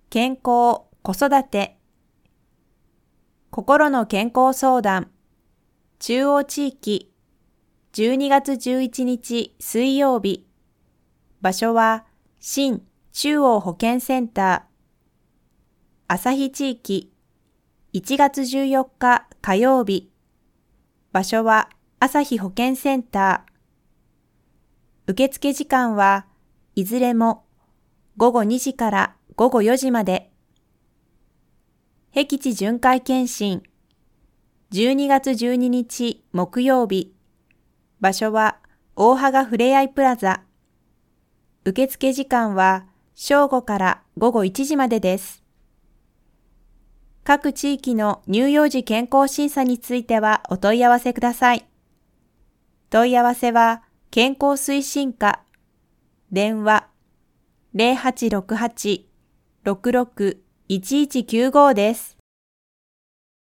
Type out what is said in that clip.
健康、子育て、心の健康相談、中央地域、12月11日水曜日、場所は新中央保健センター、旭地域、1月14日火曜日、場所は旭保健センター、受付時間はいずれも午後2時から午後4時まで。僻地巡回検診、12月12日木曜日、場所は大芳ふれあいプラザ。受付時間は正午から午後1時までです。各地域の乳幼児健康審査についてはお問い合わせください。問い合わせは健康推進課、電話0868-66-1195です。